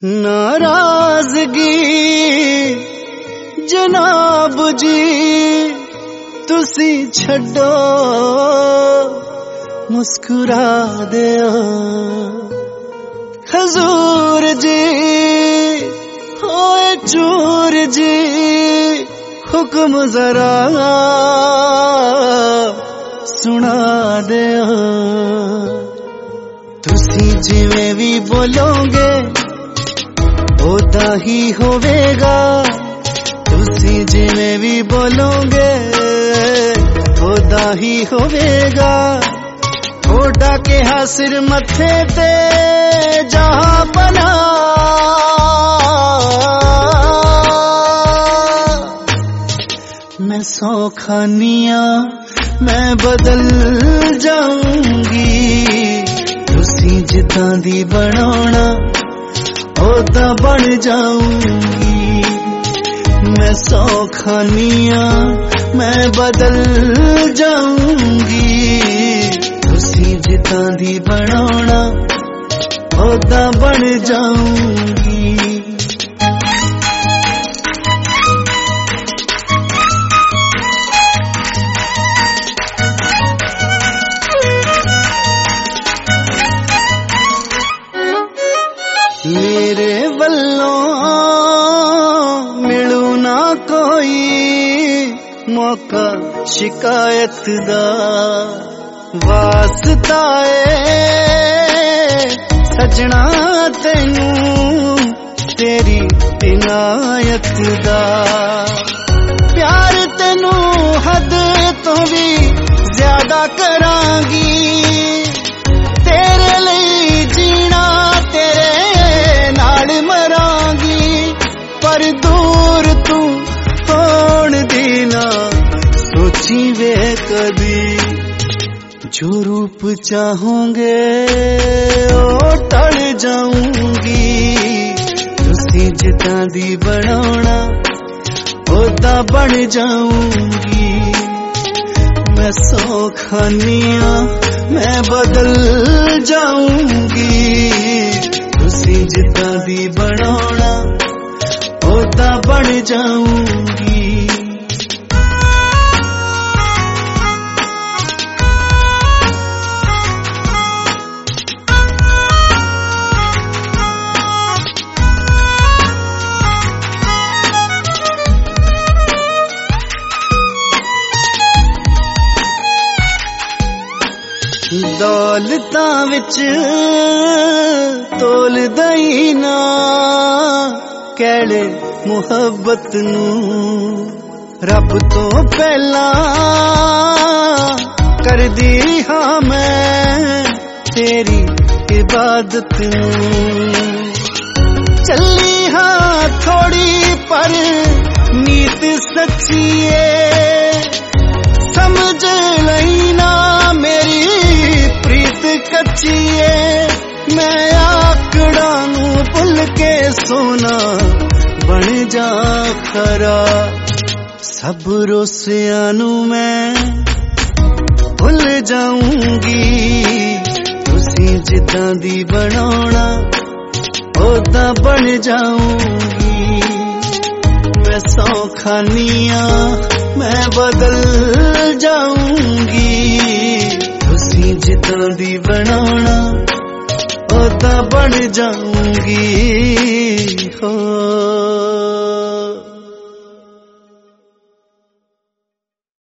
नाराजगी जनाब जी तुसी छड्डो मुस्कुरा दियो हजूर जी होए चूर जी हुक्म जरा सुना दियो तुसी जिवें भी बोलोगे ओदा ही होवेगा तुसी जिवें भी बोलोगे ओदा ही होवेगा ओडा के सिर मथे ते जहां बना मैं सौ खानिया मैं बदल जाऊंगी तुसी जिद्दां दी बनाना ओदा बन जाऊंगी मैं सौ खानिया मैं बदल जाऊंगी तुसी जिद्दां दी बनाना ओदा बन जाऊंगी मेरे वल्लों मिलू ना कोई मौका शिकायत दा वास्ता सजना तेनू तेरी इनायत दा प्यार तेनू हद तो भी ज्यादा करांगी तेरे लिए जीना तेरे नाल मरांगी पर दूर तू होण दी ना सोची वे कदी जो रूप चाहोगे ओ टल जाऊंगी तुसी जिद्दां दी बनाना ओदा बन जाऊंगी मैं सौ खानिया मैं बदल जाऊंगी तुसी जिद्दां दी बनाना ओदा बन जाऊंगी दौलतां विच तोल दई ना कैले मुहब्बत नू रब तो पहला कर दी हाँ मैं तेरी इबादत नू चली हाँ थोड़ी पर नीत सच्ची समझ लई ना मेरी प्रीत कच्ची मैं आकड़ा नू भुल के सोना बन जा खरा सब रोसिया नू मैं भुल जाऊंगी तुसी जिद्दां दी बनाना ओदा बन जाऊंगी मैं सौ खानिया मैं बदल जाऊंगी तुसी जिद्दां दी बनाना ओदा बन जाऊंगी